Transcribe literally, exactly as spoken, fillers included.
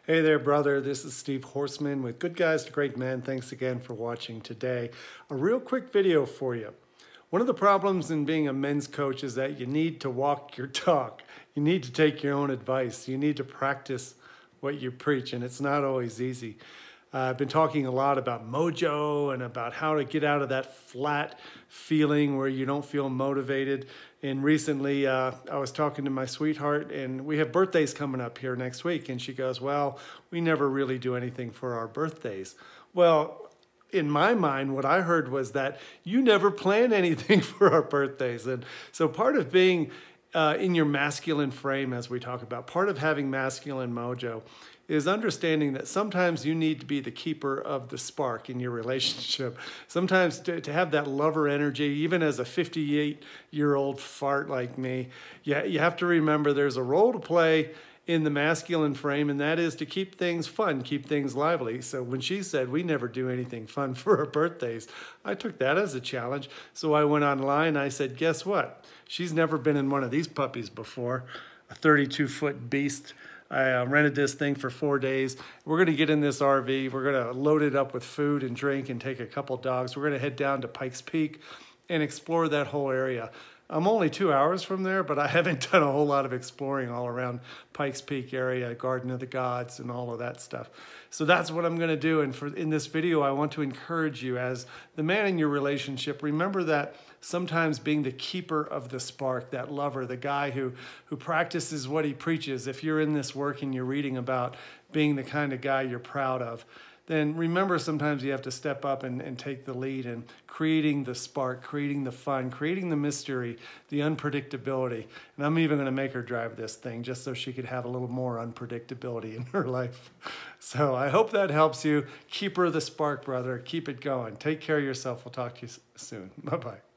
Hey there, brother. This is Steve Horseman with Good Guys to Great Men. Thanks again for watching today. A real quick video for you. One of the problems in being a men's coach is that you need to walk your talk. You need to take your own advice. You need to practice what you preach, and it's not always easy. Uh, I've been talking a lot about mojo and about how to get out of that flat feeling where you don't feel motivated. And recently uh, I was talking to my sweetheart, and we have birthdays coming up here next week. And she goes, well, we never really do anything for our birthdays. Well, in my mind, what I heard was that you never plan anything for our birthdays. And so part of being uh, in your masculine frame, as we talk about, part of having masculine mojo is understanding that sometimes you need to be the keeper of the spark in your relationship. Sometimes to, to have that lover energy, even as a fifty-eight-year-old fart like me, you, you have to remember there's a role to play in the masculine frame, and that is to keep things fun, keep things lively. So when she said we never do anything fun for our birthdays, I took that as a challenge. So I went online and I said, guess what? She's never been in one of these puppies before, a thirty-two foot beast. I uh, rented this thing for four days. We're going to get in this R V. We're going to load it up with food and drink and take a couple dogs. We're going to head down to Pikes Peak and explore that whole area. I'm only two hours from there, but I haven't done a whole lot of exploring all around Pikes Peak area, Garden of the Gods, and all of that stuff. So that's what I'm going to do. And for in this video, I want to encourage you as the man in your relationship, remember that sometimes being the keeper of the spark, that lover, the guy who, who practices what he preaches, if you're in this work and you're reading about being the kind of guy you're proud of, then remember sometimes you have to step up and, and take the lead in creating the spark, creating the fun, creating the mystery, the unpredictability. And I'm even going to make her drive this thing just so she could have a little more unpredictability in her life. So I hope that helps you. Keep her the spark, brother. Keep it going. Take care of yourself. We'll talk to you soon. Bye-bye.